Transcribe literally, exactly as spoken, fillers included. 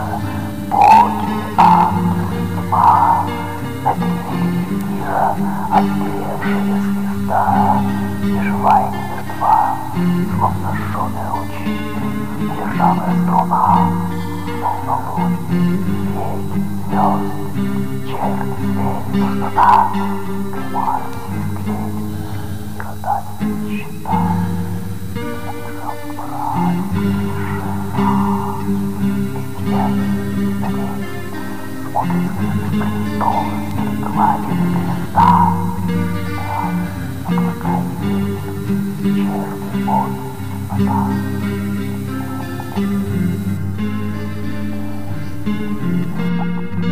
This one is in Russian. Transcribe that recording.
боги, ангелы, тьма, на периферии мира отстревшая звезда, и живая не мертва, словно сжёная лучи, лежавая струна, словно лунь, ветки, звезды, черти, звери, пустота, гримас, свист, и родами щита. Смотрит крестов, гладит креста. Там облака и ветер, черный мой, темнота. Thank you.